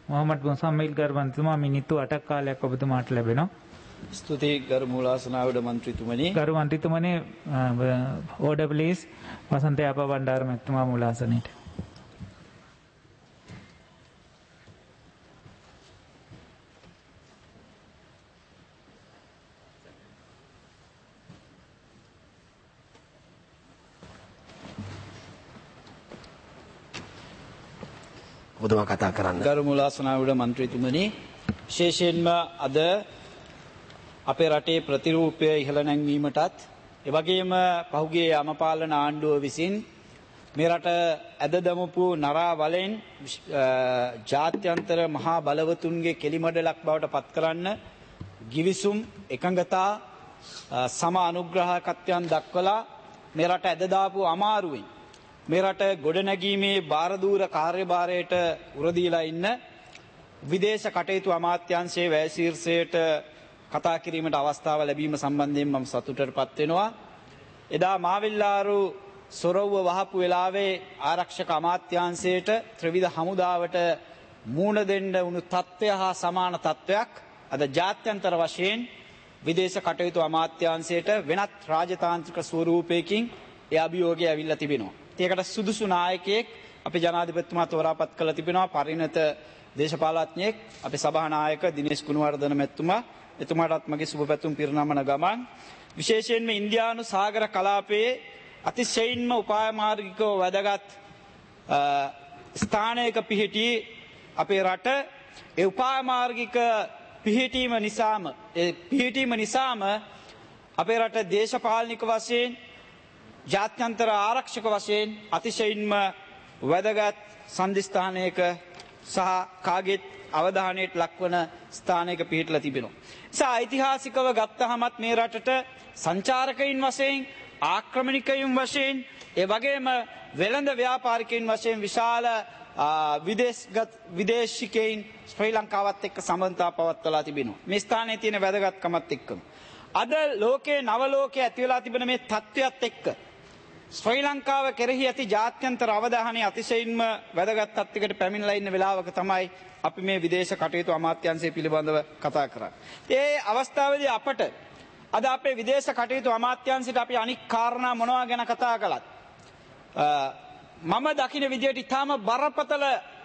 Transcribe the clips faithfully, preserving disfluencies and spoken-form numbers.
මොහමඩ් මුසම්මිල් ගර්වන්තුමා මිනිත්තු අටක් කාලයක් ඔබතුමාට ලැබෙනවා. ස්තුතියි ගරු මූලාසනාවඩ මන්ත්‍රීතුමනි. ගරු මන්ත්‍රීතුමනි ඕඩර් ප්ලීස් වසන්ත යාප බණ්ඩාර මැතිතුමා මූලාසනයට. ඔබතුමා කතා කරන්න. ගරු මූලාසනාවඩ මන්ත්‍රීතුමනි, විශේෂයෙන්ම අද අපේ රටේ ප්‍රතිරූපය ඉහළ නැංවීමටත් එවැගේම පහුගිය යමපාලන ආණ්ඩුව විසින් මේ රට ඇද දමපු නරා වලෙන් ජාත්‍යන්තර මහා බලවතුන්ගේ කෙලිමඩලක් බවට පත් කරන්න ගිවිසුම් එකඟතා සම අනුග්‍රහකත්වයන් දක්වලා මේ රට ඇද දාපු අමාරුවෙන් මේ රට ගොඩනැගීමේ භාරදූර කාර්යභාරයට උරදීලා ඉන්න විදේශ කටයුතු අමාත්‍යාංශයේ වැය ශීර්ෂයට කතා කිරීමට අවස්ථාව ලැබීම සම්බන්ධයෙන් මම සතුටටපත් වෙනවා. එදා මාවිල්ලාරු සොරව්ව වහපු වෙලාවේ ආරක්ෂක අමාත්‍යාංශයට ත්‍රිවිධ හමුදාවට මූණ දෙන්න වුණු තත්ත්වය හා සමාන තත්ත්වයක් අද ජාත්‍යන්තර වශයෙන් විදේශ කටයුතු අමාත්‍යාංශයට වෙනත් රාජතාන්ත්‍රික ස්වරූපයකින් ඒ අභියෝගය ඇවිල්ලා තිබෙනවා. ඒකට සුදුසු නායකයෙක් අපේ ජනාධිපතිතුමා තෝරාපත් කළ තිබෙනවා. පරිණත දේශපාලඥයෙක් අපේ සභානායක දිනේෂ් ගුණවර්ධන මැතිතුමා. එතුමාටත් මගේ සුබ පැතුම් පිරිනමන ගමන් විශේෂයෙන්ම ඉන්දියානු සාගර කලාපයේ අතිශයින්ම උපායමාර්ගිකව වැදගත් ස්ථානයක පිහිටි අපේ රට ඒ උපායමාර්ගික පිහිටීම නිසාම ඒ පිහිටීම නිසාම අපේ රට දේශපාලනික වශයෙන් ජාත්‍යන්තර ආරක්ෂක වශයෙන් අතිශයින්ම වැදගත් සන්ධිස්ථානයක සහ කාගෙත් අවධානයට ලක්වන ස්ථානයක පිහිටලා තිබෙනවා. නිසා ඓතිහාසිකව ගත්තහමත් මේ රටට සංචාරකයින් වශයෙන් ආක්‍රමණිකයින් වශයෙන් ඒ වගේම වෙළඳ ව්‍යාපාරිකයින් වශයෙන් විශාල විදේශගත විදේශිකයින් ශ්‍රී ලංකාවත් එක්ක සම්බන්ධතා පවත්වලා තිබෙනවා. මේ ස්ථානයේ තියෙන වැදගත්කමත් එක්කම අද ලෝකයේ නව ලෝකයේ ඇති වෙලා තිබෙන මේ තත්ත්වයක් එක්ක ශ්‍රී ලංකාව කෙරෙහි ඇති ජාත්‍යන්තර අවධානය අතිශයින්ම වැදගත් තත්ත්වයකට පැමිණලා ඉන්න වෙලාවක තමයි අපි මේ විදේශ කටයුතු අමාත්‍යාංශය පිළිබඳව කතා කරන්නේ. ඒ අවස්ථාවේදී අපට අද අපේ විදේශ කටයුතු අමාත්‍යාංශයට අපි අනික් කාරණා මොනවා ගැන කතා කළත් මම දකින විදියට ඊටාම බරපතල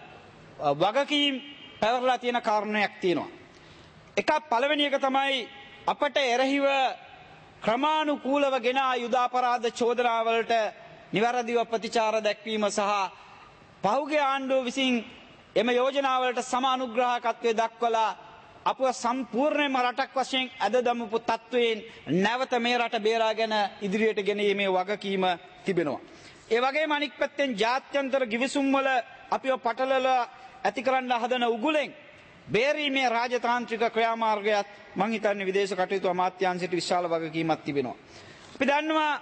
වගකීම් පැවරලා තියෙන කාරණයක් තියෙනවා. එකක් පළවෙනි එක තමයි අපට එරෙහිව ක්‍රමානුකූලව ගෙන ආයුධ අපරාධ චෝදනාවලට නිවැරදිව ප්‍රතිචාර දැක්වීම සහ පහුගිය ආණ්ඩුව විසින් එම යෝජනාවලට සම අනුග්‍රහකත්වය දක්වලා අපව සම්පූර්ණයෙන්ම රටක් වශයෙන් ඇද දමපු තත්වයෙන් නැවත මේ රට බේරාගෙන ඉදිරියට ගෙනීමේ වගකීම තිබෙනවා. ඒ වගේම අනික් පැත්තෙන් ජාත්‍යන්තර ගිවිසුම් වල අපිව පටලලා ඇති කරන්න හදන උගුලෙන් බේරීමේ රාජතාන්ත්‍රික ක්‍රියාමාර්ගයත් මං හිතන්නේ විදේශ කටයුතු අමාත්‍යාංශයට විශාල වගකීමක් තිබෙනවා. අපි දන්නවා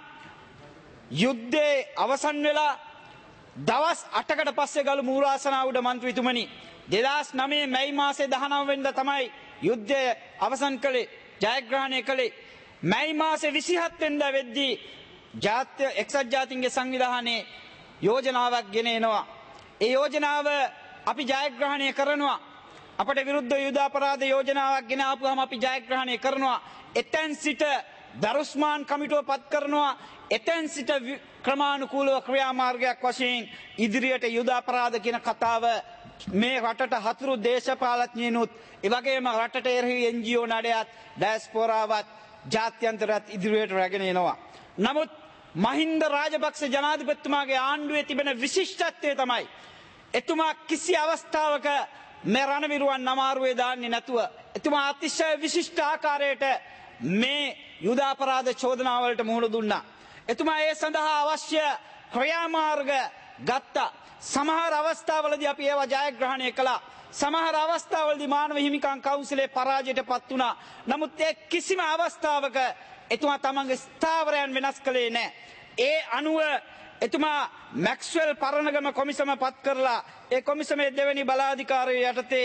යුද්ධේ අවසන් වෙලා දවස් අටකට පස්සේ ගලු මූලාසනාවුඩ මන්ත්‍රීතුමනි දෙදහස් නවය මැයි මාසේ දහනව වෙනිදා තමයි යුද්ධය අවසන් කළේ ජයග්‍රහණය කළේ. මැයි මාසේ විසිහත් වෙනිදා වෙද්දී ජාත්‍ය එක්සත් ජාතීන්ගේ සංවිධානයේ යෝජනාවක් ගෙන එනවා. ඒ යෝජනාව අපි ජයග්‍රහණය කරනවා. අපට විරුද්ධ යුද අපරාධ යෝජනාවක් ගෙන ආපුවාම අපි ජයග්‍රහණය කරනවා. එතෙන් සිට දරුස්මාන් කමිටුව පත් කරනවා. එතෙන් සිට ක්‍රමානුකූලව ක්‍රියාමාර්ගයක් වශයෙන් ඉදිරියට යුද අපරාධ කියන කතාව මේ රටට හතුරු දේශපාලඥයිනුත් ඒ වගේම රටට එරෙහි එන් ජී ඕ නඩයත් ඩයස්පෝරාවත් ජාත්‍යන්තරත් ඉදිරියට රැගෙන එනවා. නමුත් මහින්ද රාජපක්ෂ ජනාධිපතිතුමාගේ ආණ්ඩුවේ තිබෙන විශිෂ්ටත්වය තමයි එතුමා කිසි අවස්ථාවක මේ රණවිරුවන් අමාරුවේ දාන්නේ නැතුව එතුමා අතිශය විශිෂ්ට ආකාරයට මේ යුද අපරාධ චෝදනාවලට මුහුණ දුන්නා. එතුමා ඒ සඳහා අවශ්‍ය ක්‍රියාමාර්ග ගත්තා. සමහර අවස්ථාවලදී අපි ඒවා ජයග්‍රහණය කළා. සමහර අවස්ථාවලදී මානව හිමිකම් කවුන්සිලේ පරාජයට පත් වුණා. නමුත් ඒ කිසිම අවස්ථාවක එතුමා තමන්ගේ ස්ථාවරයන් වෙනස් කළේ නැහැ. ඒ අනුව එතුමා මැක්ස්වෙල් පරණගම කොමිසම පත් කරලා ඒ කොමිසමේ දෙවැනි බලාධිකාරිය යටතේ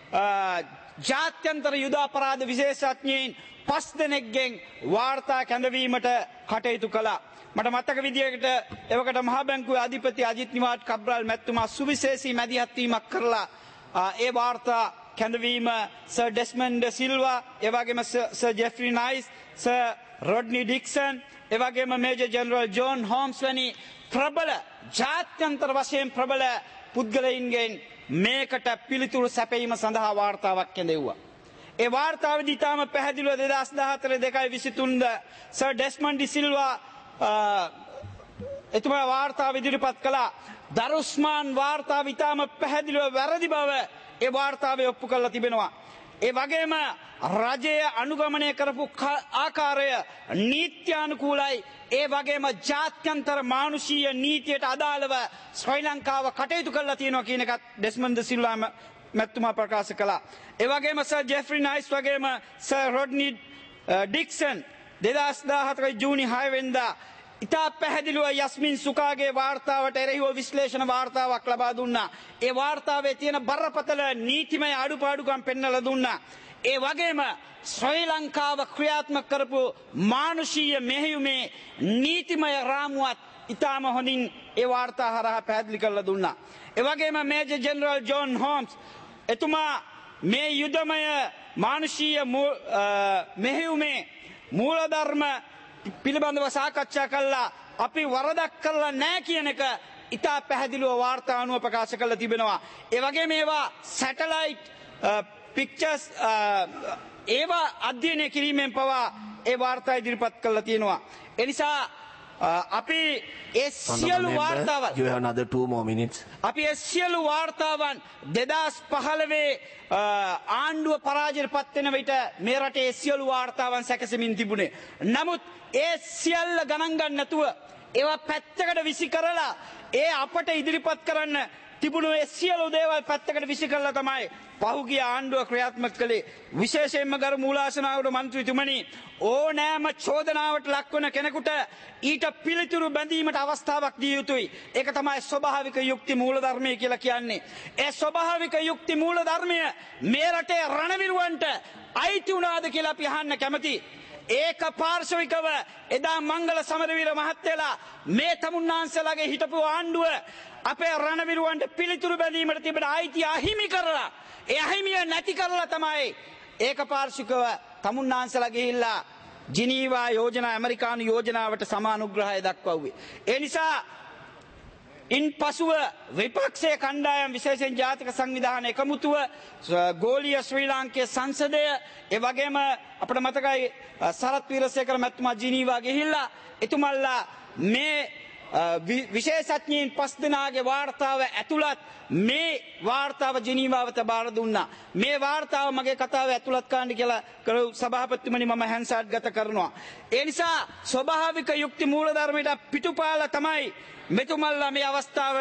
ජාත්‍යන්තර යුද අපරාධ විශේෂඥයින් පස් දෙනෙක්ගෙන් වාර්තා කැඳවීමට කටයුතු කළා. මට මතක විදියකට එවකට මහ බැංකුවේ අධිපති අජිත් නිවාඩ් කබ්‍රාල් මැතිතුමා සුවිශේෂී මැදිහත් වීමක් කරලා ඒ වාර්තා කැඳවීම සර් ඩෙස්මන්ඩ් සිල්වා, ඒ වගේම sir Geoffrey Nice, sir Rodney Dixon, ඒ වගේම මේජර් ජෙනරල් ජෝන් හෝම්ස් වැනි ප්‍රබල ජාත්‍යන්තර වශයෙන් ප්‍රබල පුද්ගලයින්ගෙන් මේකට පිළිතුරු සැපයීම සඳහා වාර්තාවක් කැඳෙව්වා. ඒ වාර්තාවේදී තාම පැහැදිලිව දෙදහස් දහහතර දෙකයි විසිතුන සර් ඩෙස්මන්ඩ් ඩි සිල්වා එතුමා වාර්තාව ඉදිරිපත් කළා. දරුස්මාන් වාර්තාව ඉතාම පැහැදිලිව වැරදි බව ඒ වාර්තාවේ ඔප්පු කරලා තිබෙනවා. ඒ වගේම රජය අනුගමනය කරපු ආකාරය නීත්‍යානුකූලයි. ඒ වගේම ජාත්‍යන්තර මානුෂීය නීතියට අදාළව ශ්‍රී ලංකාව කටයුතු කරලා තියෙනවා කියන එකත් ඩෙස්මන්ඩ් සිල්වා මැතිතුමා ප්‍රකාශ කළා. ඒ වගේම සර් ජෙෆ්රි නයිස් වගේම සර් රොඩ්නි ඩික්සන් දෙදහස් දහහතර ජූනි හය වෙනිදා ඉතා පැහැදිලිව යස්මින් සුකාගේ වාර්තාවට එරෙහිව විශ්ලේෂණ වාර්තාවක් ලබා දුන්නා. ඒ වාර්තාවේ තියෙන බරපතල නීතිමය අඩුපාඩුකම් පෙන්වලා දුන්නා. ඒ වගේම ශ්‍රී ලංකාව ක්‍රියාත්මක කරපු මානුෂීය මෙහෙයුමේ නීතිමය රාමුවත් ඉතාම හොඳින් ඒ වාර්තා හරහා පැහැදිලි කරලා දුන්නා. ඒ වගේම මේජර් ජෙනරල් ජෝන් හෝම්ස් එතුමා මේ යුදමය මානුෂීය මෙහෙයුමේ මූලධර්ම පිළිබඳව සාකච්ඡා කළා. අපි වරදක් කරලා නැහැ කියන එක ඉතා පැහැදිලිව වාර්තා අනුව ප්‍රකාශ කරලා තිබෙනවා. ඒ වගේ මේවා සැටලයිට් පික්චර්ස් ඒවා අධ්‍යයනය කිරීමෙන් පවා ඒ වාර්තා ඉදිරිපත් කරලා තියෙනවා. ඒ නිසා අපි ඒ සියලු වාර්තාවන් you have another two more minutes. අපි ඒ සියලු වාර්තාවන් දෙදහස් පහළොව ආණ්ඩුව පරාජයට පත් වෙන විට මේ රටේ සියලු වාර්තාවන් සැකසෙමින් තිබුණේ. නමුත් ඒ සියල්ල ගණන් ගන්න නැතුව ඒවා පැත්තකට විසි කරලා ඒ අපට ඉදිරිපත් කරන්න තිබුණු ඒ සියලු දේවල් පැත්තකට විසි කරලා තමයි පහුගිය ආණ්ඩුව ක්‍රියාත්මක කළේ. විශේෂයෙන්ම ගරු මූලාසනාවට මන්ත්‍රීතුමනි, ඕනෑම චෝදනාවට ලක්වන කෙනෙකුට ඊට පිළිතුරු බැඳීමට අවස්ථාවක් දිය යුතුයි. ඒක තමයි ස්වභාවික යුක්ති මූලධර්මය කියලා කියන්නේ. ඒ ස්වභාවික යුක්ති මූලධර්මය මේ රටේ රණවිරුවන්ට අයිති වුණාද කියලා අපි අහන්න කැමතියි. ඒක පාර්ශවිකව එදා මංගල සමරවීර මහත්තයලා මේ තමුන්නාන්සලාගේ හිටපු ආණ්ඩුව අපේ රණවිරුවන්ට පිළිතුරු බැඳීමට තිබෙන අයිතිය අහිමි කරලා, ඒ අහිමිය නැති කරලා තමයි ඒක පාර්ශවිකව තමුන්නාන්සලා ගිහිල්ලා ජිනීවා යෝජනා ඇමරිකානු යෝජනාවට සමානුග්‍රහය දක්වුවේ. ඒ නිසා ඉන් පසුව විපක්ෂයේ කණ්ඩායම් විශේෂයෙන් ජාතික සංවිධාන එකමුතුව ගෝලීය ශ්‍රී ලාංකේය සංසදය, ඒ වගේම අපිට මතකයි සරත් වීරසේකර මැතිතුමා ජිනීවා ගිහිල්ලා එතුමල්ලා මේ විශේෂඥයින් පස් දෙනාගේ වාර්තාව ඇතුළත් මේ වාර්තාව ජිනීවාවට බාර දුන්නා. මේ වාර්තාව මගේ කතාව ඇතුළත් කරන්න කියලා කරු සභාපතිතුමනි මම හැන්සාට් ගත කරනවා. ඒ නිසා ස්වභාවික යුක්ති මූලධර්මයට පිටුපාලා තමයි මෙතුමල්ලා මේ අවස්ථාව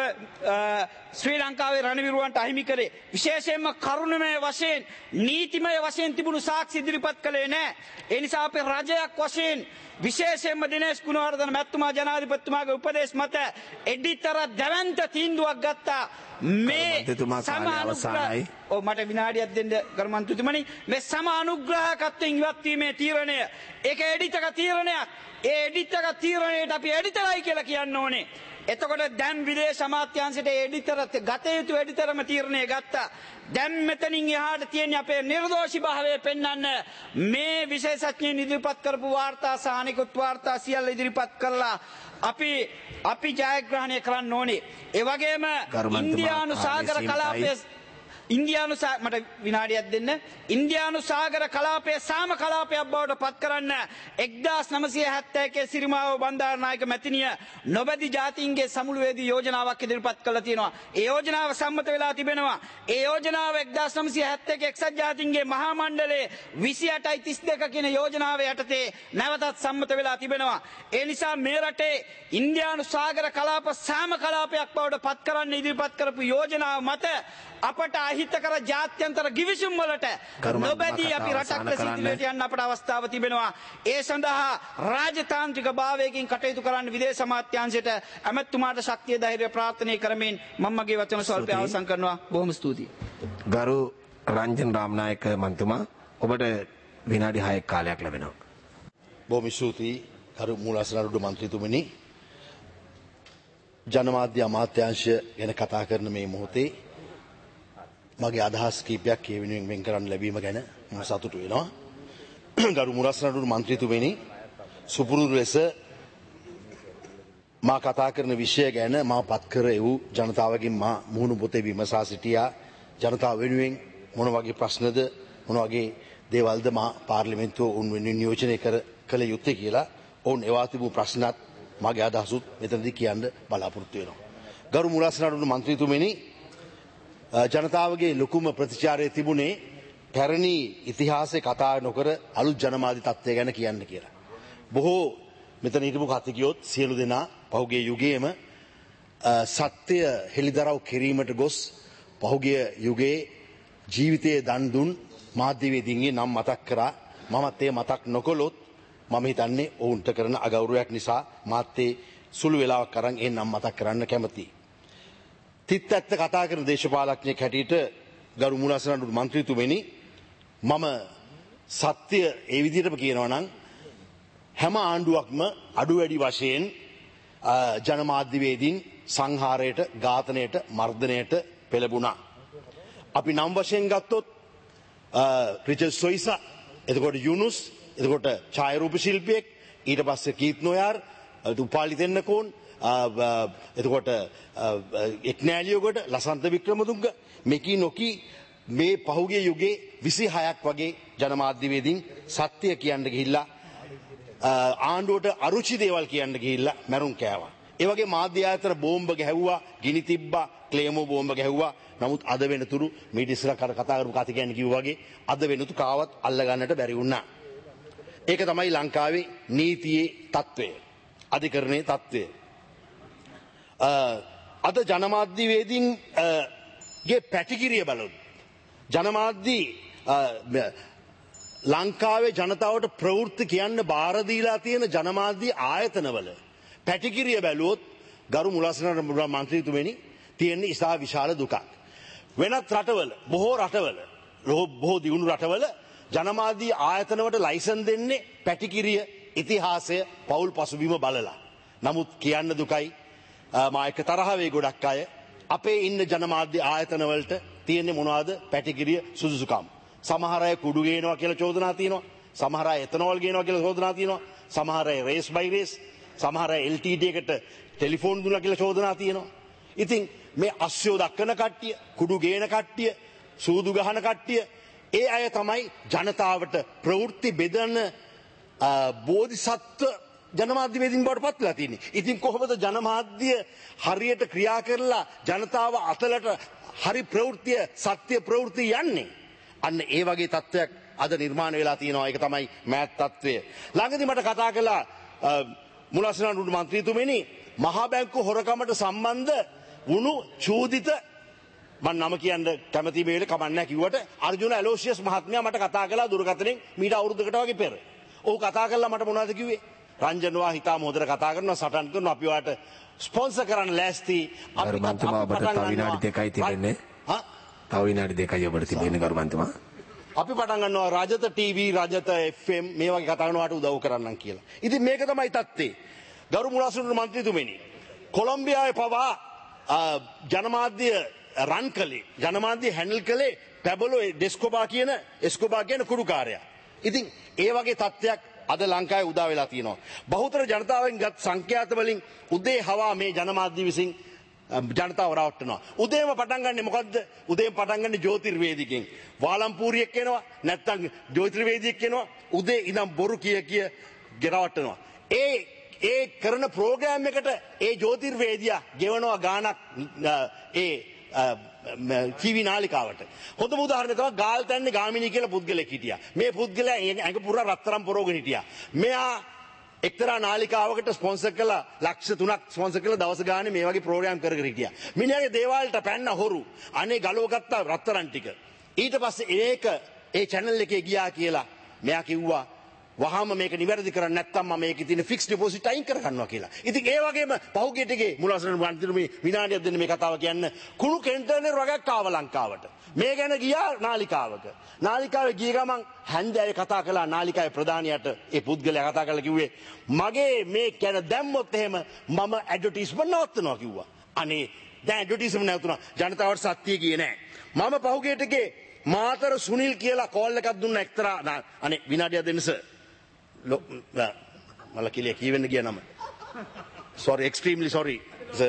ශ්‍රී ලංකාවේ රණවිරුවන්ට අහිමි කරේ. විශේෂයෙන්ම කරුණමය වශයෙන් නීතිමය වශයෙන් තිබුණු සාක්ෂි ඉදිරිපත් කළේ නැහැ. ඒ නිසා අපේ රජයක් වශයෙන් විශේෂයෙන්ම දිනේෂ් ගුණවර්ධන මැතිතුමා ජනාධිපතිතුමාගේ උපදේශ මත එඩිතර දැවැන්ත තීන්දුවක් ගත්තා. මේ සමානුග්‍රහයි ඔව් මට විනාඩියක් දෙන්න ගරු මන්ත්‍රීතුමනි, මේ සමානුග්‍රහකත්වයෙන් ඉවත් වීමේ තීරණය ඒක එඩිතක තීරණයක්. ඒ එඩිතක තීරණයට අපි එඩිතරයි කියලා කියන්න ඕනේ. එතකොට දැන් විදේශ අමාත්‍යාංශයට එඩිතර ගත යුතු එඩිතරම තීරණය ගත්තා. දැන් මෙතනින් එහාට තියෙන අපේ නිර්දෝෂී භාවය පෙන්වන්න මේ විශේෂඥයින් ඉදිරිපත් කරපු වාර්තා සහ අනෙකුත් වාර්තා සියල්ල ඉදිරිපත් කරලා අපි අපි ජයග්‍රහණය කරන්න ඕනේ. ඒ වගේම ඉන්දියානු සාගර කලාපයේ ඉන්දියානු මට විනාඩියක් දෙන්න. ඉන්දියානු සාගර කලාපයේ සාම කලාපයක් බවට පත් කරන්න එක්දාස් නවසිය හැත්තෑ එකේ සිරිමාව බණ්ඩාරනායක මැතිනිය නොබැදි ජාතීන්ගේ සමුළුවේදී යෝජනාවක් ඉදිරිපත් කළා තියෙනවා. ඒ යෝජනාව සම්මත වෙලා තිබෙනවා. ඒ යෝජනාව එක්දාස් නවසිය හැත්තෑ එකේ එක්සත් ජාතීන්ගේ මහා මණ්ඩලයේ විසි අටයි තිස් දෙක කියන යෝජනාව යටතේ නැවතත් සම්මත වෙලා තිබෙනවා. ඒ නිසා මේ රටේ ඉන්දියානු සාගර කලාප සාම කලාපයක් බවට පත් කරන්න ඉදිරිපත් කරපු යෝජනාව මත අපට අහිතකර ජාත්‍යන්තර ගිවිසුම් වලට නොබැදී අපි රටක් ලෙස ඉදිරියට යන්න අපට අවස්ථාව තිබෙනවා. ඒ සඳහා රාජතාන්ත්‍රික භාවයකින් කටයුතු කරන්න විදේශ අමාත්‍යාංශයට ඇමතුමාට ශක්තිය ධෛර්යය ප්‍රාර්ථනා කරමින් මම මගේ වචන ස්වල්පය අවසන් කරනවා. බොහොම ස්තුතියි. ගරු රංජන් රාමනායක මන්තුමා, ඔබට විනාඩි හයක් කාලයක් ලැබෙනවා. බොහොම ස්තුතියි ගරු මූලාසනාරූඪ මන්ත්‍රීතුමනි. ජනමාධ්‍ය අමාත්‍යාංශය ගැන කතා කරන මේ මොහොතේ මගේ අදහස් කීපයක් ඒ වෙනුවෙන් වෙන් කරන්න ලැබීම ගැන මම සතුටු වෙනවා. ගරු මුරස්නඩුරු මන්ත්‍රීතුමනි, සුපුරුදු ලෙස මා කතා කරන විෂය ගැන මා පත් කර එවූ ජනතාවගෙන් මා මුහුණු පොතේ විමසා සිටියා. ජනතාව වෙනුවෙන් මොන වගේ ප්‍රශ්නද මොන වගේ දේවල්ද මා පාර්ලිමේන්තුව උන් වෙනුවෙන් නියෝජනය කර කළ යුත්තේ කියලා ඔවුන් එවා තිබූ ප්‍රශ්නත් මගේ අදහසුත් මෙතනදී කියන්න බලාපොරොත්තු වෙනවා. ගරු මුරස්නඩුරු මන්ත්‍රීතුමනි, ජනතාවගේ ලොකුම ප්‍රතිචාරය තිබුණේ පැරණි ඉතිහාසය කතා නොකර අලුත් ජනමාධ්‍ය තත්ත්වය ගැන කියන්න කියලා. බොහෝ මෙතන හිටපු කතිකයොත් සියලු දෙනා පහුගිය යුගයේම සත්‍ය හෙළිදරව් කිරීමට ගොස් පහුගිය යුගයේ ජීවිතයේ දන් දුන් මාධ්‍යවේදීන්ගේ නම් මතක් කරා. මමත් ඒ මතක් නොකළොත් මම හිතන්නේ ඔවුන්ට කරන අගෞරවයක් නිසා මාත් ඒ සුළු වෙලාවක් අරන් ඒ නම් මතක් කරන්න කැමතියි. තිත් ඇත්ත කතා කරන දේශපාලඥයෙක් හැටියට ගරු මුලසනඩු මන්ත්‍රීතුමනි, මම සත්‍ය ඒ විදිහටම කියනවා නම් හැම ආණ්ඩුවක්ම අඩු වැඩි වශයෙන් ජනමාධ්‍යවේදීන් සංහාරයට, ඝාතනයට, මර්ධනයට පෙළඹුණා. අපි නම් වශයෙන් ගත්තොත් රිචඩ් සොයිසා, එතකොට යුනුස්, එතකොට ඡායාරූප ශිල්පියෙක්, ඊට පස්සේ කීත් නොයාර්, උපාලි තෙන්නකෝන්, එතකොට එක්නෑලියෝගොඩ, ලසන්ත වික්‍රමතුංග, මෙකී නොකී මේ පහුගිය යුගයේ විසි හයක් වගේ ජනමාධ්‍යවේදීන් සත්‍ය කියන්න ගිහිල්ලා ආණ්ඩුවට අරුචි දේවල් කියන්න ගිහිල්ලා මැරුම් කෑවා. ඒ වගේ මාධ්‍ය ආයතන බෝම්බ ගැහුවා, ගිනි තිබ්බා, ක්ලේමෝ බෝම්බ ගැහුවා. නමුත් අද වෙනතුරු මීඩියා ඉස්සර කතා කරපු කතිකයන් කිව්වා වගේ අද වෙනතු කාවත් අල්ල ගන්නට බැරි වුණා. ඒක තමයි ලංකාවේ නීතියේ තත්ත්වය, අධිකරණයේ තත්ත්වය. අද ජනමාධ්‍යවේදීන් ගේ පැටිකිරිය බලොත් ජනමාධ්‍ය ලංකාවේ ජනතාවට ප්‍රවෘත්ති කියන්න බාර දීලා තියෙන ජනමාධ්‍ය ආයතනවල පැටිකිරිය බැලුවොත් ගරු මුලසනඩ මන්ත්‍රීතුමනි තියෙන්නේ ඉතා විශාල දුකක්. වෙනත් රටවල, බොහෝ රටවල, බොහෝ දියුණු රටවල ජනමාධ්‍ය ආයතනවලට ලයිසන් දෙන්නේ පැටිකිරිය, ඉතිහාසය, පෞල් පසුබිම බලලා. නමුත් කියන්න දුකයි, මා එක්ක තරහ වේ ගොඩක් අය, අපේ ඉන්න ජනමාධ්‍ය ආයතනවලට තියෙන්නේ මොනවද? පැටිකිරිය, සුදුසුකම්. සමහර අය කුඩු ගේනවා කියලා චෝදනා තියෙනවා. සමහර අය එතනෝල් ගේනවා කියලා චෝදනා තියෙනවා. සමහර අය රේස් බයි රේස්, සමහර අය එල් ටී ඩී එකට ටෙලිෆෝන් දුන්නා කියලා චෝදනා තියෙනවා. ඉතින් මේ අස්යෝ දක්වන කට්ටිය, කුඩු ගේන කට්ටිය, සූදු ගහන කට්ටිය, ඒ අය තමයි ජනතාවට ප්‍රවෘත්ති බෙදන බෝධිසත්ව ජනමාධ්‍යවේදීන් බවට පත්ලා තියෙන්නේ. ඉතින් කොහොමද ජනමාධ්‍ය හරියට ක්‍රියා කරලා ජනතාව අතලට හරි ප්‍රවෘත්තිය, සත්‍ය ප්‍රවෘත්ති යන්නේ? අන්න ඒ වගේ තත්ත්වයක් අද නිර්මාණය වෙලා තියෙනවා. ඒක තමයි මෑත් තත්ත්වය. ළඟදී මට කතා කළා මුලසනඩු මන්ත්‍රීතුමනි, මහා බැංකු හොරකමට සම්බන්ධ වුණු චූදිත, මම නම කියන්න කැමති මේ වෙලේ කමක් නැහැ කිව්වට, අර්ජුන ඇලෝසියස් මහත්මයා මට කතා කළා දුරකථනයෙන් මීට අවුරුද්දකට වගේ පෙර. ඔහු කතා කළා මට මොනවද කිව්වේ? රංජන්වා හිතාම හොඳට කතා කරනවා, සටන් කරනවා, අපි වාට ස්පොන්සර් කරන්න ලෑස්ති. අපි මන්තුමා ඔබට තව විනාඩි දෙකයි තිබෙන්නේ. හා? තව විනාඩි දෙකයි ඔබට තිබෙන්නේ ගරු මන්තුමා. අපි පටන් ගන්නවා රජත ටීවී, රජත එෆ් එම් මේ වගේ කතා කරනවාට උදව් කරන්නම් කියලා. ඉතින් මේක තමයි තත්ත්වේ. ගරු මුලසනඩු මන්ත්‍රීතුමනි, කොලොම්බියාවේ පවා ජනමාධ්‍ය රන් කළේ, ජනමාධ්‍ය හැන්ඩල් කළේ පැබලෝ ඩෙස්කෝබා කියන එස්කෝබා කියන කුඩුකාරයා. ඉතින් ඒ වගේ තත්ත්වයක් අද ලංකාවේ උදා වෙලා තියෙනවා. බහුතර ජනතාවෙන් ගත් සංඛ්‍යාත වලින් උදේ හවා මේ ජනමාධ්‍ය විසින් ජනතාව රවට්ටනවා. උදේම පටන් ගන්නේ මොකද්ද? උදේම පටන් ගන්නේ ජ්‍යොතිර්වේදිකෙන්. වාලම්පූරියෙක් එනවා, නැත්තම් ජ්‍යොතිර්වේදියෙක් එනවා. උදේ ඉඳන් බොරු කිය කිය ගෙරවට්ටනවා. ඒ ඒ කරන ප්‍රෝග්‍රෑම් එකට ඒ ජ්‍යොතිර්වේදියා ගෙවනවා ගාණක් ඒ ටීවී නාලිකාවට. හොඳම උදාහරණය තමයි ගාල්තැන්නේ ගාමිණී කියලා පුද්ගලෙක් හිටියා. මේ පුද්ගලයා ඇඟ පුරා රත්තරන් පොරවගෙන හිටියා. මෙයා එක්තරා නාලිකාවකට ස්පොන්සර් කළා ලක්ෂ තුනක් ස්පොන්සර් කළා දවස් ගානේ මේ වගේ ප්‍රෝග්‍රෑම් කර කර හිටියා. මිනිහාගේ දේවාලට පැන්න හොරු. අනේ ගලව ගත්තා රත්තරන් ටික. ඊට පස්සේ ඒක ඒ channel එකේ ගියා කියලා මෙයා කිව්වා වහාම මේක නිවැරදි කරන්නේ නැත්නම් මම මේකේ තියෙන ෆික්ස් ඩිපොසිට් අයින් කර ගන්නවා කියලා. ඉතින් ඒ වගේම පහුගිය ටිකේ මුලසන මන්ත්‍රීතුමනි විනාඩියක් දෙන්න මේ කතාව කියන්න. කුණු කන්ටේනර් වගේක් ආව ලංකාවට. මේ ගැන ගියා නාලිකාවක. නාලිකාවේ ගිය ගමන් හැන්දෑවේ කතා කළා නාලිකාවේ ප්‍රධානියට. ඒ පුද්ගලයා කතා කරලා කිව්වේ මගේ මේ ගැන දැම්මොත් එහෙම මම ඇඩ්වර්ටයිස්මන්ට් නවත්තනවා කිව්වා. අනේ දැන් ඇඩ්වර්ටයිස්මන්ට් නැවතුණා. ජනතාවට සත්‍ය ගියේ නැහැ. මම පහුගියට එකේ මාතර සුනිල් කියලා කෝල් එකක් දුන්න එක්තරා අනේ විනාඩියක් දෙන්න සර්. මල කියලා කියවෙන්න ගියා නම. sorry extremely sorry sir.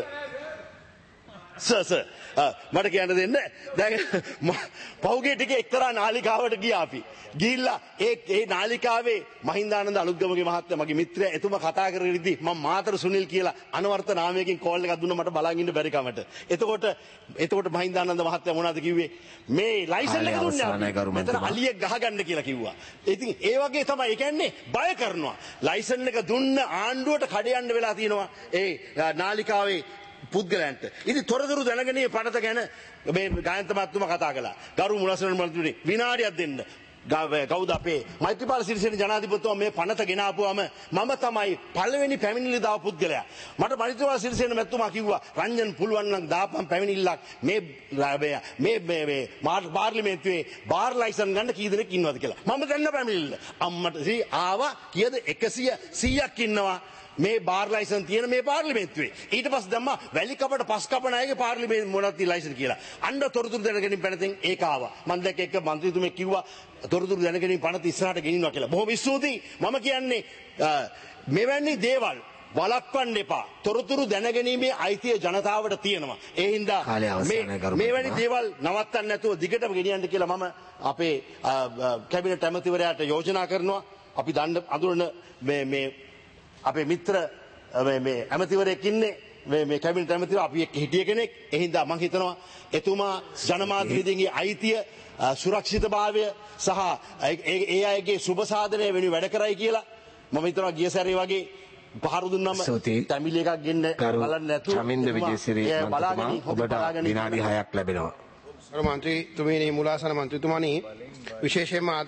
Sir sir මට කියන්න දෙන්න. දැන් පහුගිය ටිකේ එක්තරා නාලිකාවට ගියා අපි. ගිහිල්ලා ඒ ඒ නාලිකාවේ මහින්දානන්ද අලුත්ගමගේ මහත්තයා මගේ මිත්‍රයා එතුමා කතා කරගෙන ඉදි මම මාතර සුනිල් කියලා අනවර්ථ නාමයකින් කෝල් එකක් දුන්නා මට බලන් ඉන්න බැරි කමට. එතකොට එතකොට මහින්දානන්ද මහත්තයා මොනවද කිව්වේ? මේ ලයිසන් එක දුන්නා. මෙතන අලියෙක් ගහගන්න කියලා කිව්වා. ඉතින් ඒ වගේ තමයි. ඒ කියන්නේ බය කරනවා. ලයිසන් එක දුන්න ආණ්ඩුවට කඩයන්න වෙලා තියෙනවා. ඒ නාලිකාවේ පුද්ගලයන්ට. ඉතින් තොරතුරු දැනගෙන මේ පනත ගැන මේ ගායන්ත මහත්මයා කතා කළා. ගරු මුලසරණ මන්ත්‍රීනි විනාඩියක් දෙන්න. කවුද අපේ මෛත්‍රීපාල සිරිසේන ජනාධිපතිතුමා මේ පනත ගෙන ආපුවම මම තමයි පළවෙනි පැමිණිලි දාව පුද්ගලයා. මට මෛත්‍රීපාල සිරිසේන මැතිතුමා කිව්වා රංජන් පුළුවන් නම් දාපන් පැමිණිල්ලක් මේ මේ මේ පාර්ලිමේන්තුවේ බාර් ලයිසන් ගන්න කී දෙනෙක් ඉන්නවද කියලා. මම දැන්න පැමිණිල්ල. අම්මට ආවා කීයද එකසිය සීයක් ඉන්නවා. මේ බාර් ලයිසන් තියෙන මේ පාර්ලිමේන්තුවේ. ඊට පස්සේ දැම්මා වැලි කපට පස් කපන අයගේ පාර්ලිමේන්තු මොනවද තියෙන ලයිසන් කියලා. අන්න තොරතුරු දැනගැනීම පැනතෙන් ඒක ආවා. මම දැක්ක එක മന്ത്രിතුමෙක් කිව්වා තොරතුරු දැනගැනීම පනත ඉස්සරහට ගෙනිනවා කියලා. බොහොම ස්තුතියි. මම කියන්නේ මෙවැනි දේවල් වළක්වන්න එපා. තොරතුරු දැනගැනීමේ අයිතිය ජනතාවට තියෙනවා. ඒ හින්දා මේ මෙවැනි දේවල් නවත්තන්න නැතුව දිගටම ගෙනියන්න කියලා මම අපේ කැබිනට් ඇමතිවරයාට යෝජනා කරනවා. අපි දන්න අඳුරන මේ මේ අපේ මිත්‍ර මේ ඇමතිවරයෙක් ඉන්නේ මේ කැබිනට් ඇමතිවරයා අපි එක්ක හිටිය කෙනෙක්. ඒ හින්දා මම හිතනවා එතුමා ජනමාධ්‍යවේදීන්ගේ අයිතිය සුරක්ෂිතභාවය සහ ඒ අයගේ සුබ සාධනය වෙනුවෙන් වැඩ කරයි කියලා. මම හිතනවා ගිය සැරේ වගේ පහර දුන්නම තැමිලි එකක් ගෙන්න බලන්න නැතුව චමින්ද විජේසිරි මන්ත්‍රීතුමා ඔබට විනාඩි හයක් ලැබෙනවා. ගරු මන්ත්‍රීතුමනි මුලාසන මන්ත්‍රීතුමනි විශේෂයෙන්ම අද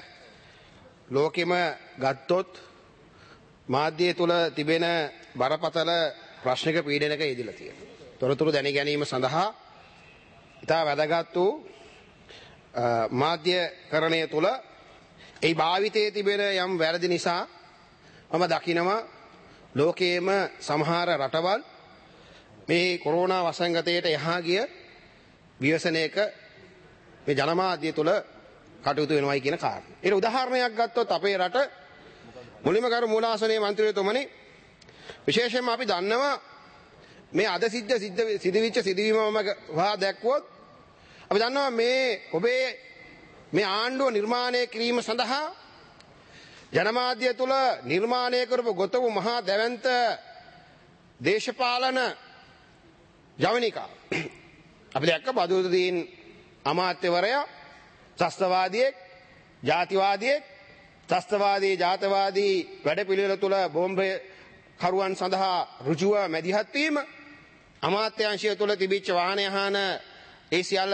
ලෝකෙම ගත්තොත් මාධ්‍ය තුළ තිබෙන බරපතල ප්‍රශ්නික පීඩනක යෙදিলা තියෙනවා. තොරතුරු දැන ගැනීම සඳහා ඉතා වැදගත් වූ මාධ්‍යකරණය තුළ ඒ භාවිතයේ තිබෙන යම් වැරදි නිසා මම දකිනවා ලෝකයේම සමහර රටවල් මේ කොරෝනා වසංගතයට එහා ගිය ව්‍යසනයක මේ ජනමාධ්‍ය තුළ කටයුතු වෙනවයි කියන කාරණය. ඒක උදාහරණයක් ගත්තොත් අපේ රට මුලින්ම කරු මූලාසනයේ මන්ත්‍රීතුමනි විශේෂයෙන්ම අපි දන්නවා මේ අද සිද්ධ සිද්ධ සිදුවිච්ච සිදුවීමම වහා දැක්වුවොත් අපි දන්නවා මේ ඔබේ මේ ආණ්ඩුව නිර්මාණය කිරීම සඳහා ජනමාධ්‍ය තුළ නිර්මාණය කරපු ගොතවු මහා දැවැන්ත දේශපාලන ජවනිකා අපි දැක්ක බදුදීන් අමාත්‍යවරයා ත්‍රස්තවාදියෙක් ජාතිවාදියෙක් ත්‍රස්තවාදී ජාතවාදී වැඩපිළිවෙල තුළ බෝම්බ කරුවන් සඳහා ඍජුව මැදිහත් වීම අමාත්‍යාංශය තුළ තිබිච්ච වාහන යහන ඒ සියල්ල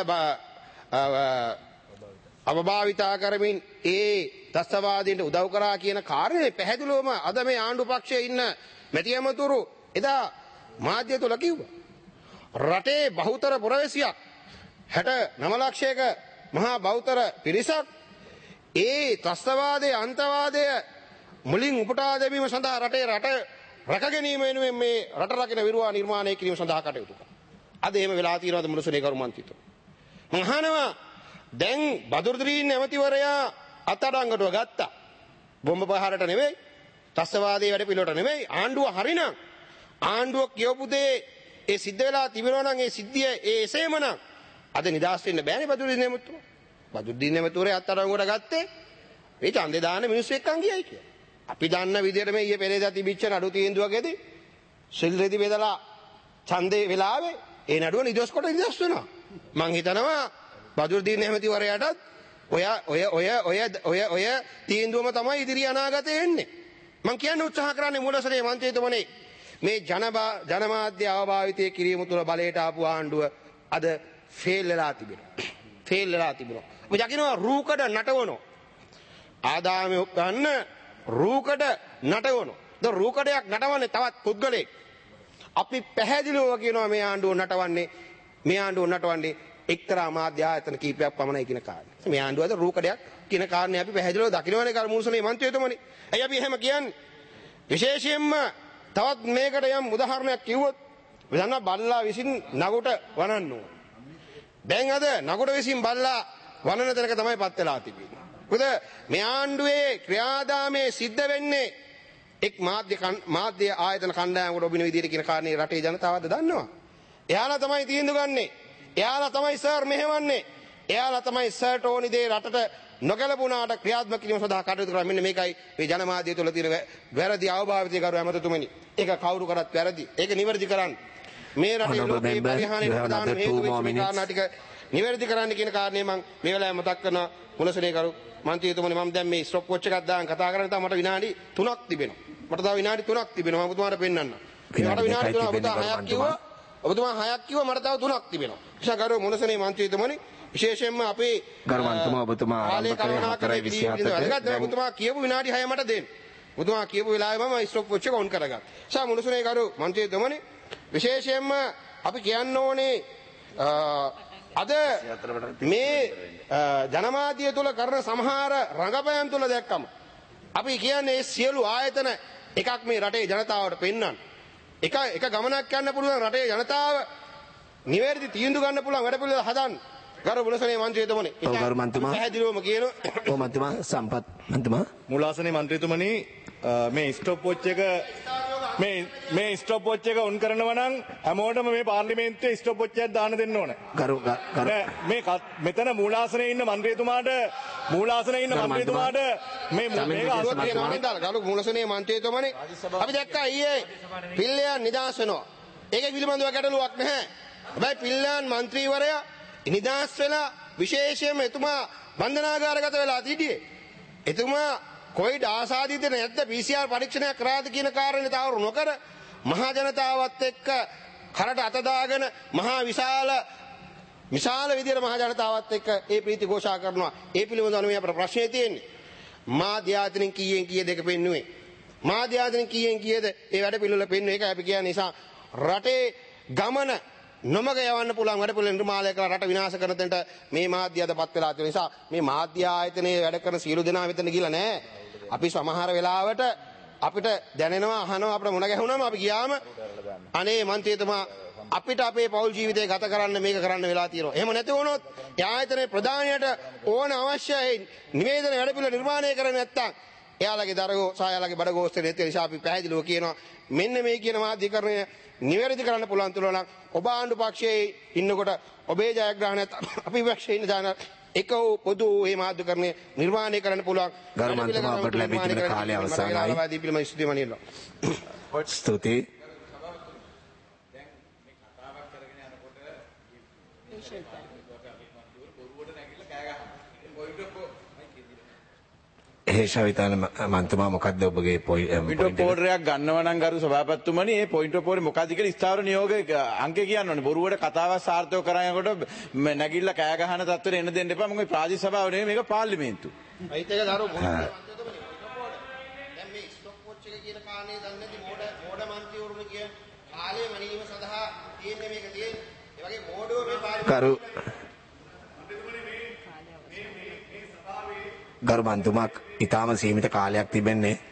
අවභාවිතා කරමින් ඒ ත්‍රස්තවාදීන්ට උදව් කරා කියන කාරණේ පැහැදිලිවම අද මේ ආණ්ඩු පක්ෂයේ ඉන්න මැති ඇමතුරු එදා මාධ්‍ය තුළ කිව්වා. රටේ බහුතර පුරවැසියක් හැට නව ලක්ෂයක මහා බහුතර පිරිසක් ඒ ත්‍රස්තවාදයේ අන්තවාදය මුලින් උපුටා දැමීම සඳහා රටේ රට රැක ගැනීම වෙනුවෙන් මේ රට රකින විරුවා නිර්මාණය කිරීම සඳහා කටයුතු කරා. අද එහෙම වෙලා තියෙනවද මුලසුනේ කරු මන්ත්‍රීතුමා? මම අහනවා දැන් බදුරුද්දීන් ඇමතිවරයා අත්අඩංගුවට ගත්තා. බොම්බ ප්‍රහාරයට නෙවෙයි, ත්‍රස්තවාදයේ වැඩ පිළිවෙලට නෙවෙයි. ආණ්ඩුව හරිනම් ආණ්ඩුව කියවපු දේ ඒ සිද්ධ වෙලා තිබෙනවා නම් ඒ සිද්ධිය ඒ එසේම නම් අද නිදහස් වෙන්න බෑනේ බදුරුද්දීන් ඇමතිතුමා. බදුරුද්දීන් ඇමතිවරයා අත්අඩංගුවට ගත්තේ මේ ඡන්දේ දාන මිනිස්සු එක්කන් ගියයි කියලා. අපි දන්න විදිහට මේ ඊයේ පෙරේදා තිබිච්ච නඩු තීන්දුවකදී සිල් රෙදි බෙදලා ඡන්දේ වෙලාවේ ඒ නඩුව නිදොස් කොට නිදොස් වෙනවා. මං හිතනවා බදුරුද්දීන් ඇමතිවරයාටත් ඔය ඔය ඔය ඔය ඔය ඔය තීන්දුවම තමයි ඉදිරි අනාගතේ එන්නේ. මං කියන්න උත්සාහ කරන්නේ මූලසරේ මන්ත්‍රීතුමනේ මේ ජනබා ජනමාධ්‍ය අවභාවිතය කිරීම තුළ බලයට ආපු ආණ්ඩුව අද ෆේල් වෙලා තිබෙනවා. ෆේල් වෙලා තිබෙනවා. අපි දකිනවා රූකඩ නටවනවා. ආදායම ගන්න රූකඩ නටවනවා. ද රූකඩයක් නටවන්නේ තවත් පුද්ගලෙක්. අපි පැහැදිලිව කියනවා මේ ආණ්ඩුව නටවන්නේ මේ ආණ්ඩුව නටවන්නේ එක්තරා මාධ්‍ය ආයතන කීපයක් පමණයි කියන කාරණේ. මේ ආණ්ඩුව අද රූකඩයක් කියන කාරණේ අපි පැහැදිලිව දකින්නවනේ කර මුල්සනේ මන්ත්‍රීතුමනි. ඇයි අපි එහෙම කියන්නේ? විශේෂයෙන්ම තවත් මේකට යම් උදාහරණයක් කිව්වොත් අපි දන්නවා බල්ලා විසින් නගුට වනන්න ඕන. දැන් අද නගොඩ විසින් බල්ලා වනන තැනක තමයි පත් වෙලා තිබෙන්නේ. මොකද මේ ආණ්ඩුවේ ක්‍රියාදාමයේ සිද්ධ වෙන්නේ එක් මාධ්‍ය මාධ්‍ය ආයතන කණ්ඩායමකට ඔබින විදියට කියන කාරණේ රටේ ජනතාවද දන්නවා. එයාලා තමයි තීන්දුව ගන්නෙ. එයාලා තමයි සර් මෙහෙවන්නේ. එයාලා තමයි සර්ට ඕනි දේ රටට නොගැලපුණාට ක්‍රියාත්මක කිරීම සඳහා කටයුතු කරන්නේ. මෙන්න මේකයි මේ ජනමාධ්‍ය තුළ තියෙන වැරදි අවභාවිතය කරු ඇමතුතුමනි. ඒක කවුරු කරත් වැරදි. ඒක නිවැරදි කරන්න. මේ රටේ ලෝකේ පරිහානියට ප්‍රධාන හේතු වෙච්ච මේ කාරණා ටික නිවැරදි කරන්න කියන කාරණේ මම මේ වෙලාවේ මතක් කරනවා. මුලසනේ කරු මන්ත්‍රීතුමනි මම දැන් මේ ස්ටොප් වොච් එකක් දාන් කතා කරන්න තමයි මට විනාඩි තුනක් තිබෙනවා. මට තව විනාඩි තුනක් තිබෙනවා. මම ඔබතුමාට පෙන්නන්න. මට විනාඩි තුනක් ඔබතුමා හයක් කිව්වා. ඔබතුමා හයක් කිව්වා මට තව තුනක් තිබෙනවා. නිසා කරු මුලසනේ මන්ත්‍රීතුමනි විශේෂයෙන්ම අපේ ගරුමන්තුමා ඔබතුමා ආරම්භ කරේ හතරයි විසිහතට ඔබතුමා කියපු විනාඩි හය මට දෙන්න. ඔබතුමා කියපු වෙලාවේ මම ස්ටොප් වොච් එක ඔන් කරගත්තා. නිසා මුලසනේ කරු මන්ත්‍රීතුමනි විශේෂයෙන්ම අපි කියන්න ඕනේ අද මේ ජනමාධ්‍ය තුල කරන සමහර රංගපෑම් තුල දැක්කම අපි කියන්නේ සියලු ආයතන එකක් මේ රටේ ජනතාවට පෙන්වන්න. එක එක ගමනක් යන්න පුළුවන් රටේ ජනතාව නිවැරදි තීන්දුව ගන්න පුළුවන් වැඩ පිළිවෙල හදන්න. ගරු මුලසනේ මන්ත්‍රීතුමනි. ඔව් ගරු මන්ත්‍රීතුමා. පැහැදිලිවම කියන ඔව් මන්ත්‍රීතුමා සම්පත් මන්ත්‍රීතුමා. මුලාසනේ මන්ත්‍රීතුමනි මේ ස්ටොප් වොච් එක මේ මේ ස්ටොප් වොච් එක ඔන් කරනවා නම් හැමෝටම මේ පාර්ලිමේන්තුවේ ස්ටොප් වොච් එකක් දාන්න දෙන්න ඕනේ. ගරු ගරු මේ මෙතන මූලාසනේ ඉන්න මන්ත්‍රීතුමාට මූලාසනේ ඉන්න මන්ත්‍රීතුමාට මේ මේක අරුවක් තියෙනවා නේද? ගරු මුලසනේ මන්ත්‍රීතුමනි අපි දැක්කා ඊයේ පිල්ලයන් නිදාස් වෙනවා. ඒකේ පිළිබඳව ගැටලුවක් නැහැ. හැබැයි පිල්ලයන් මන්ත්‍රීවරයා නිදාස් වෙලා විශේෂයෙන්ම එතුමා බන්ධනාගාරගත වෙලා සිටියේ. එතුමා කොයිඩ් ආසාදිත නැද්ද පී සී ආර් පරීක්ෂණයක් කරාද කියන කාරණේ තවරු නොකර මහා ජනතාවත් එක්ක කරට අත දාගෙන මහා විශාල විශාල විදියට මහා ජනතාවත් එක්ක ඒ ප්‍රීති ഘോഷා කරනවා. ඒ පිළිබඳව මේ අපේ ප්‍රශ්නේ තියෙන්නේ. මාධ්‍ය ආයතනෙන් කීයෙන් කීයද දෙක පෙන්නුවේ. මාධ්‍ය ආයතනෙන් කීයෙන් කීයද ඒ වැඩ පිළිවෙල පෙන්නුවේ. ඒක අපි කියන්නේ නිසා රටේ ගමන නොමග යවන්න පුළුවන් වැඩ පිළිවෙල නිර්මාණය කරලා රට විනාශ කරන තැනට මේ මාධ්‍ය අදපත් වෙලා තියෙන නිසා මේ මාධ්‍ය ආයතනයේ වැඩ කරන සියලු දෙනා මෙතන ගිහලා නැහැ. අපි සමහර වෙලාවට අපිට දැනෙනවා අහනවා අපිට මුණ ගැහුනම අපි ගියාම අනේ මන්ත්‍රීතුමා අපිට අපේ පෞල් ජීවිතය ගත කරන්න මේක කරන්න වෙලා තියෙනවා. එහෙම නැති වුණොත් ඒ ආයතනයේ ප්‍රධානියට ඕන අවශ්‍යයි නිවේදන වැඩ පිළිවෙල නිර්මාණය කරන්නේ නැත්තම් එයාලගේ දරගෝ සහ එයාලගේ බඩගෝස්තර නැති නිසා අපි පැහැදිලිව කියනවා මෙන්න මේ කියන මාධ්‍යකරණය නිවැරදි කරන්න පුළුවන් තුල නම් ඔබ ආණ්ඩු පක්ෂයේ ඉන්නකොට ඔබේ ජයග්‍රහණයත් අපි පක්ෂයේ ඉන්න දාන එක පොදු මේ මාධ්‍යකරණය නිර්මාණය කරන්න පුළුවන්. ගරු මන්ත්‍රීතුමා අපට ලැබී තිබෙන කාලය අවසానයි. ස්තුතියි. හේෂාවිතාන මන්ත්‍රීතුමා මොකද්ද ඔබගේ පොයින්ට් ඔෆ් ඕඩරයක් ගන්නව නම් ගරු සභාපතිතුමනි ඒ පොයින්ට් ඔෆ් ඕඩරේ මොකද්ද කියලා ස්ථාවර නියෝගයේ අංකේ කියන්න ඕනේ. බොරුවට කතාවක් සාර්ථක කරනකොට නැගිටලා කෑ ගහන තත්ත්වෙට එන්න දෙන්න එපා. මොකද ප්‍රාදේශීය සභාව නෙමෙයි මේක පාර්ලිමේන්තු. අයිත් එක දරුවෝ දැන් මේ ස්ටොප් වොච් එක කියන කාරණේ දන්නේ නැති මෝඩ මෝඩ මන්ත්‍රීවරුන් කිය කාලය මනීම සඳහා තියෙන්නේ මේක තියෙන්නේ. ඒ වගේ මෝඩව මේ කරු ගරු මන්ත්‍රීතුමා ඊටාම සීමිත කාලයක් තිබෙන්නේ